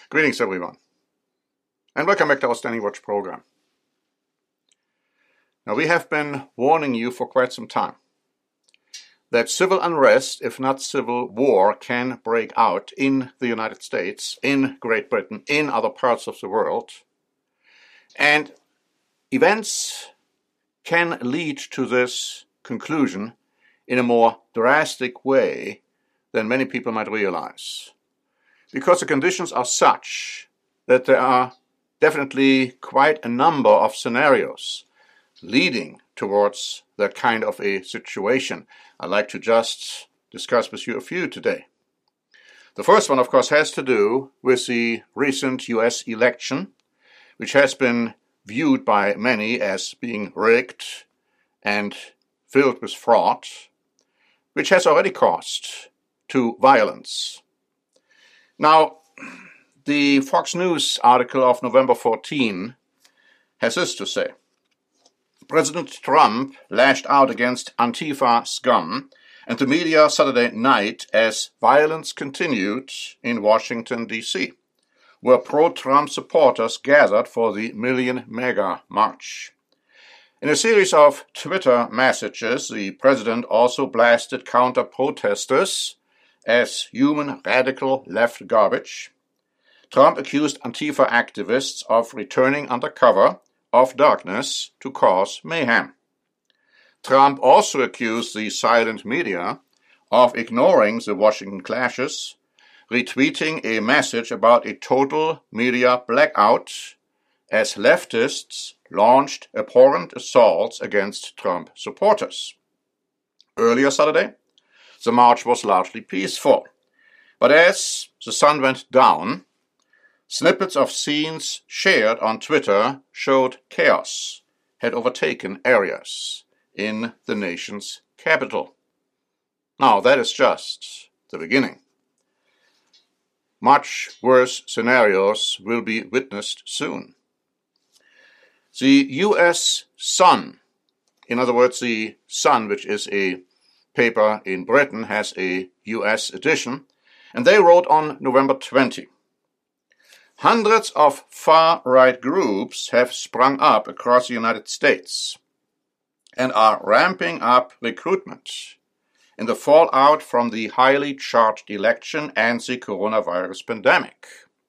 Greetings, everyone, and welcome back to our Standing Watch program. Now, we have been warning you for quite some time that civil unrest, if not civil war, can break out in the United States, in Great Britain, in other parts of the world, and events can lead to this conclusion in a more drastic way than many people might realize, because the conditions are such that there are definitely quite a number of scenarios leading towards that kind of a situation. I'd like to just discuss with you a few today. The first one, of course, has to do with the recent US election, which has been viewed by many as being rigged and filled with fraud, which has already caused to violence. Now, the Fox News article of November 14 has this to say. President Trump lashed out against Antifa scum and the media Saturday night as violence continued in Washington, D.C., where pro-Trump supporters gathered for the Million MAGA March. In a series of Twitter messages, the president also blasted counter-protesters as human radical left garbage. Trump accused Antifa activists of returning under cover of darkness to cause mayhem. Trump also accused the silent media of ignoring the Washington clashes, retweeting a message about a total media blackout as leftists launched abhorrent assaults against Trump supporters. Earlier Saturday, the march was largely peaceful, but as the sun went down, snippets of scenes shared on Twitter showed chaos had overtaken areas in the nation's capital. Now, that is just the beginning. Much worse scenarios will be witnessed soon. The U.S. Sun, in other words, the Sun, which is a paper in Britain, has a U.S. edition, and they wrote on November 20. Hundreds of far-right groups have sprung up across the United States and are ramping up recruitment in the fallout from the highly charged election and the coronavirus pandemic.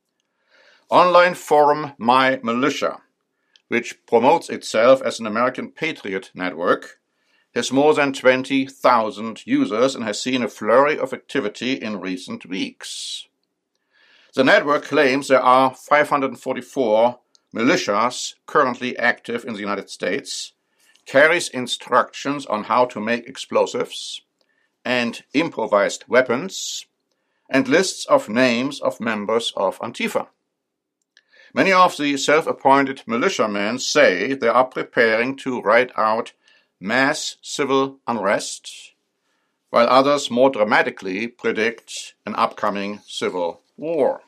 Online forum My Militia, which promotes itself as an American Patriot network, has more than 20,000 users and has seen a flurry of activity in recent weeks. The network claims there are 544 militias currently active in the United States, carries instructions on how to make explosives and improvised weapons, and lists of names of members of Antifa. Many of the self-appointed militiamen say they are preparing to ride out mass civil unrest, while others more dramatically predict an upcoming civil war.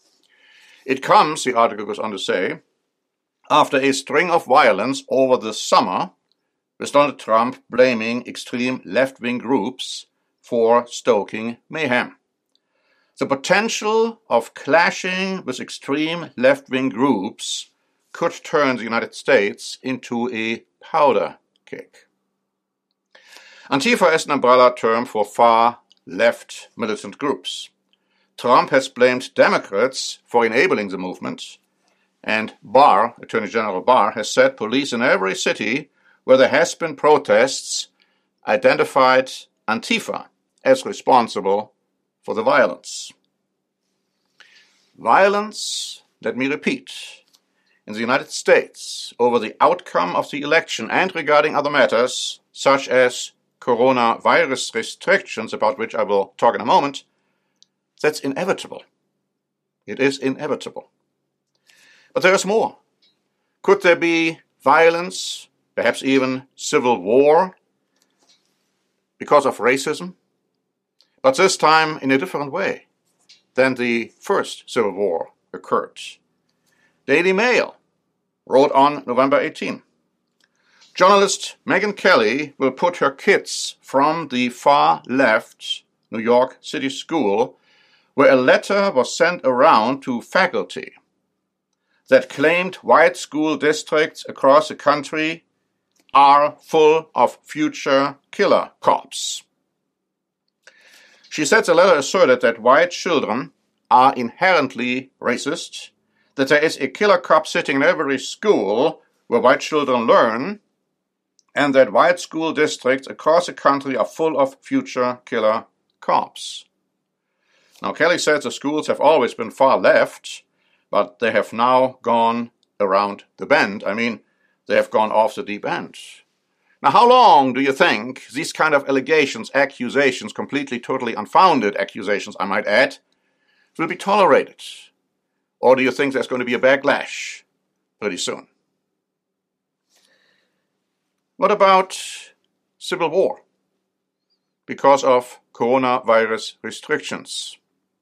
It comes, the article goes on to say, after a string of violence over the summer, with Donald Trump blaming extreme left-wing groups for stoking mayhem. The potential of clashing with extreme left-wing groups could turn the United States into a powder keg. Antifa is an umbrella term for far-left militant groups. Trump has blamed Democrats for enabling the movement, and Barr, Attorney General Barr, has said police in every city where there has been protests identified Antifa as responsible for the violence. Violence, let me repeat, in the United States over the outcome of the election and regarding other matters, such as coronavirus restrictions, about which I will talk in a moment, that's inevitable. It is inevitable. But there is more. Could there be violence, perhaps even civil war, because of racism? But this time in a different way than the first Civil War occurred. Daily Mail wrote on November 18. Journalist Megyn Kelly will put her kids from the far left New York City school where a letter was sent around to faculty that claimed white school districts across the country are full of future killer cops. She said the letter asserted that white children are inherently racist, that there is a killer cop sitting in every school where white children learn, and that white school districts across the country are full of future killer cops. Now, Kelly said the schools have always been far left, but they have now gone around the bend. I mean, they have gone off the deep end. Now, how long do you think these kind of allegations, accusations, completely, totally unfounded accusations, I might add, will be tolerated? Or do you think there's going to be a backlash pretty soon? What about civil war because of coronavirus restrictions?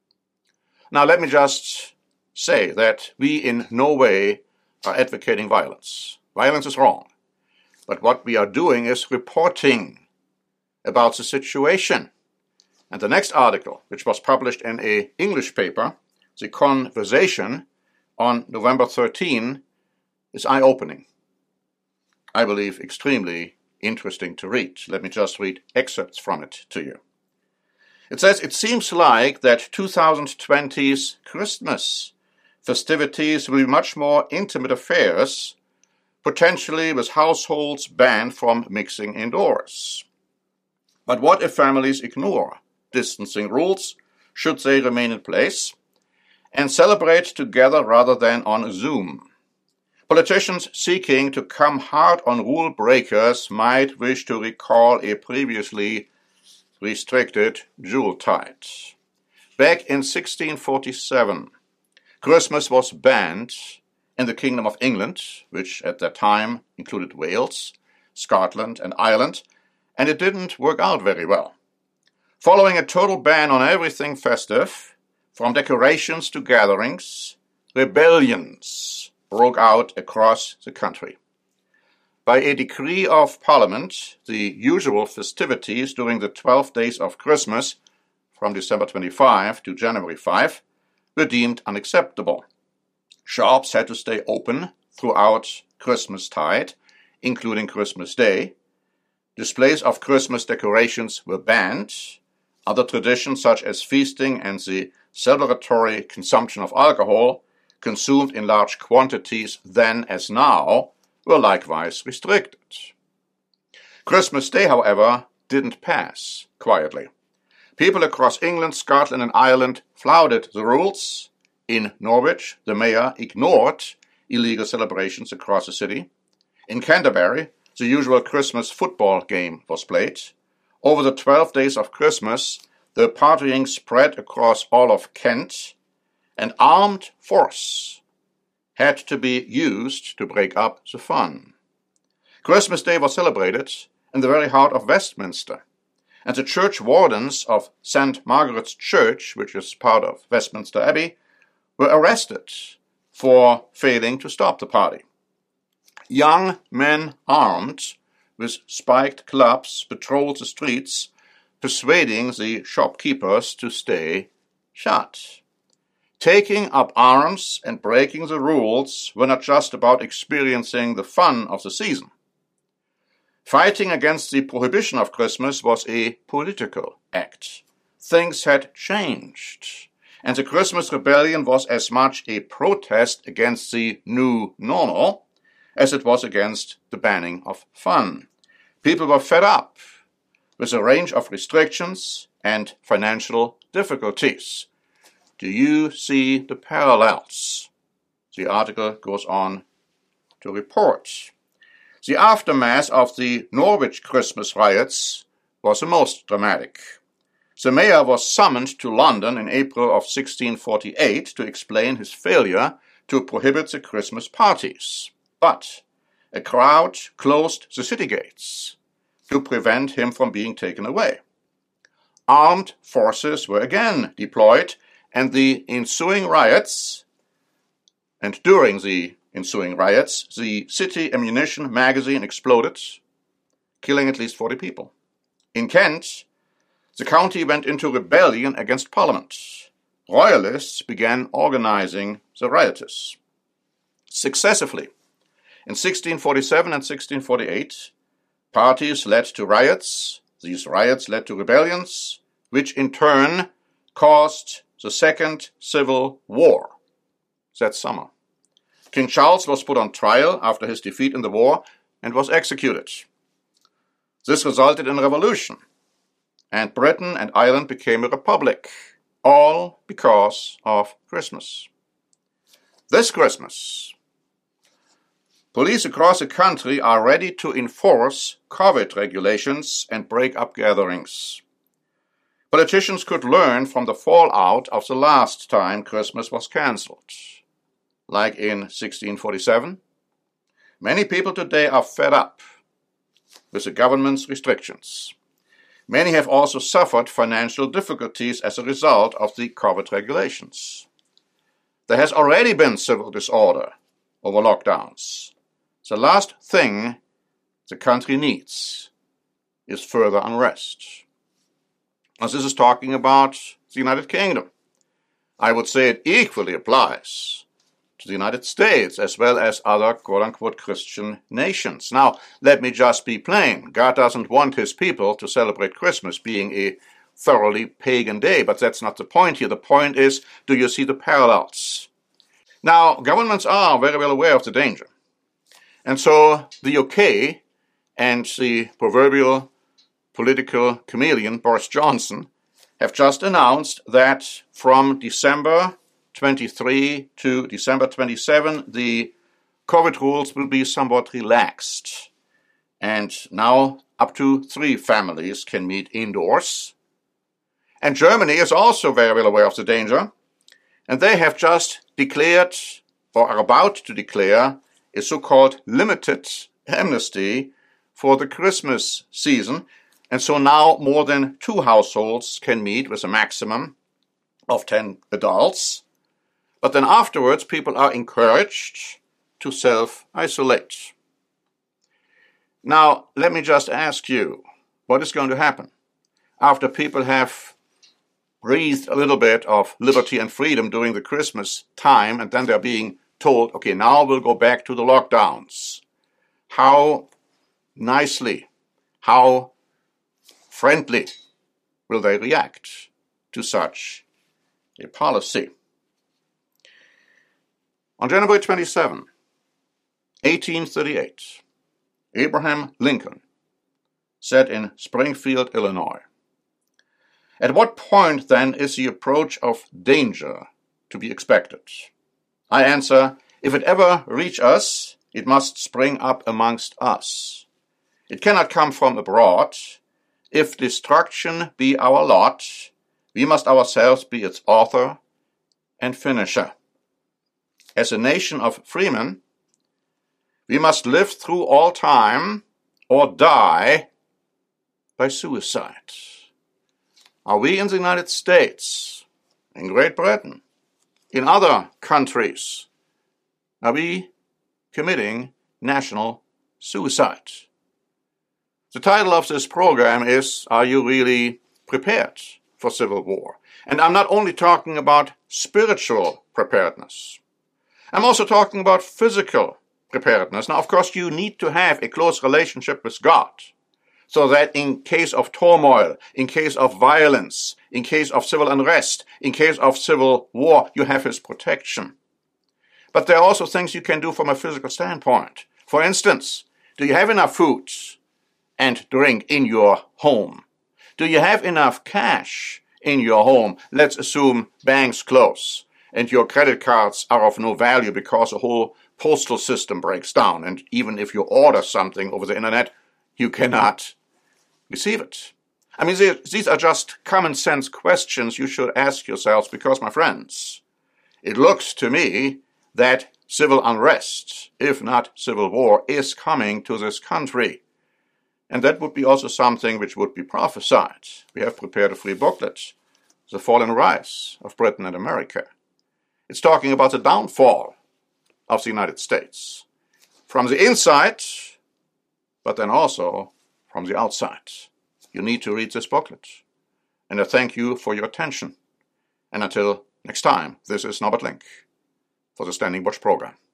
Now, let me just say that we in no way are advocating violence. Violence is wrong. But what we are doing is reporting about the situation. And the next article, which was published in an English paper, The Conversation, on November 13, is eye-opening. I believe extremely interesting to read. Let me just read excerpts from it to you. It says, it seems like that 2020's Christmas festivities will be much more intimate affairs, potentially with households banned from mixing indoors. But what if families ignore distancing rules, should they remain in place, and celebrate together rather than on Zoom? Politicians seeking to come hard on rule breakers might wish to recall a previously restricted Yuletide. Back in 1647, Christmas was banned in the Kingdom of England, which at that time included Wales, Scotland, and Ireland, and it didn't work out very well. Following a total ban on everything festive, from decorations to gatherings, rebellions broke out across the country. By a decree of Parliament, the usual festivities during the 12 days of Christmas, from December 25 to January 5, were deemed unacceptable. Shops had to stay open throughout Christmastide, including Christmas Day. Displays of Christmas decorations were banned. Other traditions such as feasting and the celebratory consumption of alcohol, consumed in large quantities then as now, were likewise restricted. Christmas Day, however, didn't pass quietly. People across England, Scotland, and Ireland flouted the rules. In Norwich, the mayor ignored illegal celebrations across the city. In Canterbury, the usual Christmas football game was played. Over the 12 days of Christmas, the partying spread across all of Kent, and armed force had to be used to break up the fun. Christmas Day was celebrated in the very heart of Westminster, and the church wardens of St. Margaret's Church, which is part of Westminster Abbey, were arrested for failing to stop the party. Young men armed with spiked clubs patrolled the streets, persuading the shopkeepers to stay shut. Taking up arms and breaking the rules were not just about experiencing the fun of the season. Fighting against the prohibition of Christmas was a political act. Things had changed, and the Christmas rebellion was as much a protest against the new normal as it was against the banning of fun. People were fed up with a range of restrictions and financial difficulties. Do you see the parallels? The article goes on to report. The aftermath of the Norwich Christmas riots was the most dramatic. The mayor was summoned to London in April of 1648 to explain his failure to prohibit the Christmas parties. But a crowd closed the city gates to prevent him from being taken away. Armed forces were again deployed, and during the ensuing riots, the City Ammunition magazine exploded, killing at least 40 people. In Kent, the county went into rebellion against Parliament. royalists began organizing the rioters. Successively, in 1647 and 1648, parties led to riots. These riots led to rebellions, which in turn caused the Second Civil War that summer. King Charles was put on trial after his defeat in the war and was executed. This resulted in a revolution, and Britain and Ireland became a republic, all because of Christmas. This Christmas, police across the country are ready to enforce COVID regulations and break up gatherings. Politicians could learn from the fallout of the last time Christmas was cancelled, like in 1647. Many people today are fed up with the government's restrictions. Many have also suffered financial difficulties as a result of the COVID regulations. There has already been civil disorder over lockdowns. The last thing the country needs is further unrest. As this is talking about the United Kingdom, I would say it equally applies to the United States as well as other quote-unquote Christian nations. Now, let me just be plain. God doesn't want his people to celebrate Christmas being a thoroughly pagan day, but that's not the point here. The point is, do you see the parallels? Now, governments are very well aware of the danger. And so the UK and the proverbial political chameleon, Boris Johnson, have just announced that from December 23 to December 27, the COVID rules will be somewhat relaxed. And now up to 3 families can meet indoors. And Germany is also very well aware of the danger. And they have just declared, or are about to declare, a so-called limited amnesty for the Christmas season. And so now more than 2 households can meet with a maximum of 10 adults. But then afterwards, people are encouraged to self-isolate. Now, let me just ask you, what is going to happen after people have breathed a little bit of liberty and freedom during the Christmas time, and then they're being told, okay, now we'll go back to the lockdowns? How nicely, how friendly will they react to such a policy? On January 27, 1838, Abraham Lincoln said in Springfield, Illinois, "At what point, then, is the approach of danger to be expected? I answer, if it ever reach us, it must spring up amongst us. It cannot come from abroad. If destruction be our lot, we must ourselves be its author and finisher. As a nation of freemen, we must live through all time or die by suicide." Are we in the United States, in Great Britain, in other countries, are we committing national suicide? The title of this program is, Are You Really Prepared for Civil War? And I'm not only talking about spiritual preparedness. I'm also talking about physical preparedness. Now, of course, you need to have a close relationship with God, so that in case of turmoil, in case of violence, in case of civil unrest, in case of civil war, you have his protection. But there are also things you can do from a physical standpoint. For instance, do you have enough food and drink in your home? Do you have enough cash in your home? Let's assume banks close and your credit cards are of no value because the whole postal system breaks down. And even if you order something over the internet, you cannot receive it. I mean, these are just common sense questions you should ask yourselves because, my friends, it looks to me that civil unrest, if not civil war, is coming to this country. And that would be also something which would be prophesied. We have prepared a free booklet, The Fall and Rise of Britain and America. It's talking about the downfall of the United States from the inside, but then also from the outside. You need to read this booklet. And I thank you for your attention. And until next time. This is Norbert Link for the Standing Watch program.